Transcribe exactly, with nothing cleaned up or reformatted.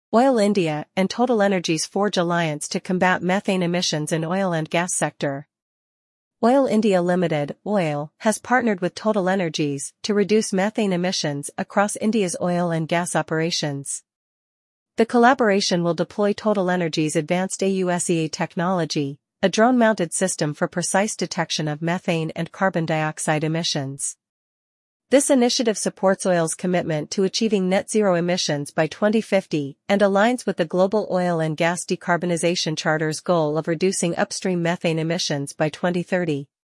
Oil India and TotalEnergies forge alliance to combat methane emissions in oil and gas sector. Oil India Limited, OIL, has partnered with TotalEnergies to reduce methane emissions across India's oil and gas operations. The collaboration will deploy TotalEnergies' advanced AUSEA technology, a drone-mounted system for precise detection of methane and carbon dioxide emissions. This initiative supports OIL's commitment to achieving net zero emissions by twenty fifty and aligns with the Global Oil and Gas Decarbonization Charter's goal of reducing upstream methane emissions by twenty thirty.